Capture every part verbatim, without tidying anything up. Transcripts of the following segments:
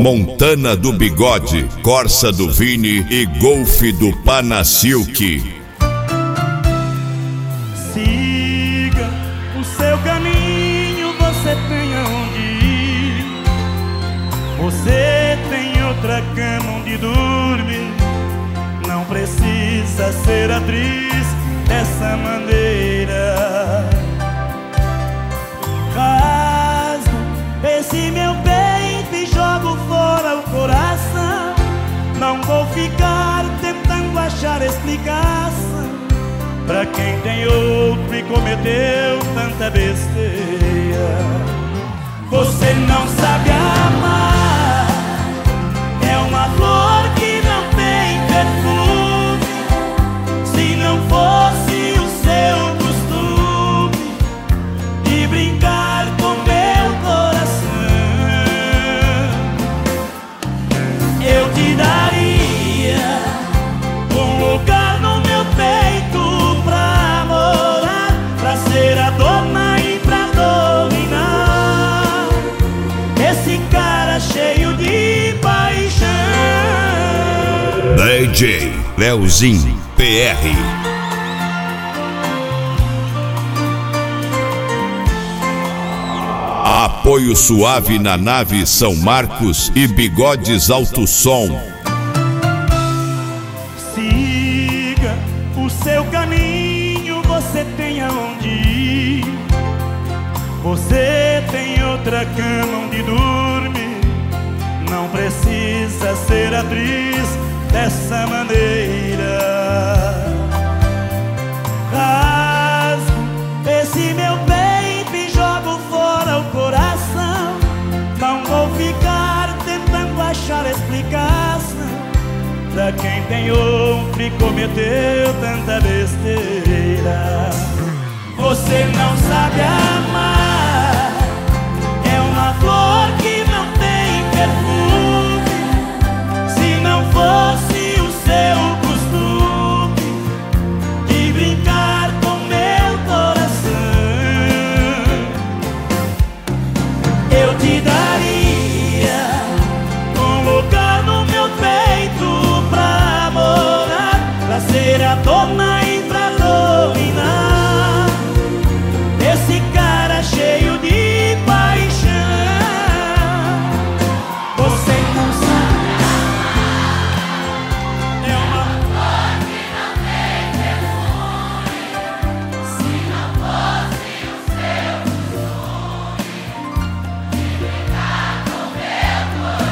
Montana do Bigode, Corsa do Vini e Golf do Panacilk. Siga o seu caminho, você tem aonde ir. Você tem outra cama onde dormir. Não precisa ser atriz dessa maneira. Rasgo esse meu peito e jogo fora o coração. Não vou ficar tentando achar explicação pra quem tem outro e cometeu tanta besteira. Você não sabe amar, é uma flor que não tem perfume. Se não fosse o seu costume de brincar com meu coração, eu te daria um lugar no meu peito pra morar, pra ser a dona e pra dominar esse cara cheio de paixão. D J Leozinho P R. Apoio suave na nave São Marcos e Bigodes Alto Som. Siga o seu caminho, você tem aonde ir. Você tem outra cama onde dormir. Não precisa ser atriz dessa maneira. Rasgo esse meu peito e jogo fora o coração. Não vou ficar tentando achar explicação pra quem tem outro e cometeu tanta besteira. Você não sabe amar, é uma flor que não tem perfume. Se não fosse o seu costume de brincar com meu coração, eu te daria um lugar no meu peito pra morar, pra ser a dona e pra dominar esse cara cheio de paixão. Você não sabe, é uma flor que não tem perfume. Se não fosse o seu costume de brincar com meu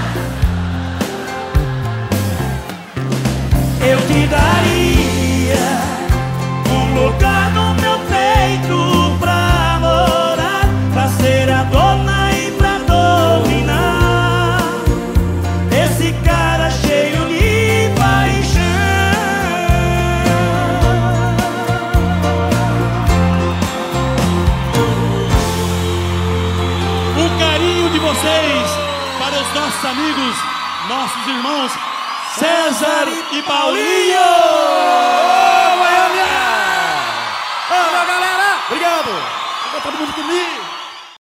coração, eu te daria um lugar no meu peito pra morar, pra ser a dona e pra dominar esse cara cheio de paixão. O carinho de vocês para os nossos amigos, nossos irmãos César e Paulinho! Ô, Goiânia! Ô, galera! Obrigado! Fica todo mundo comigo!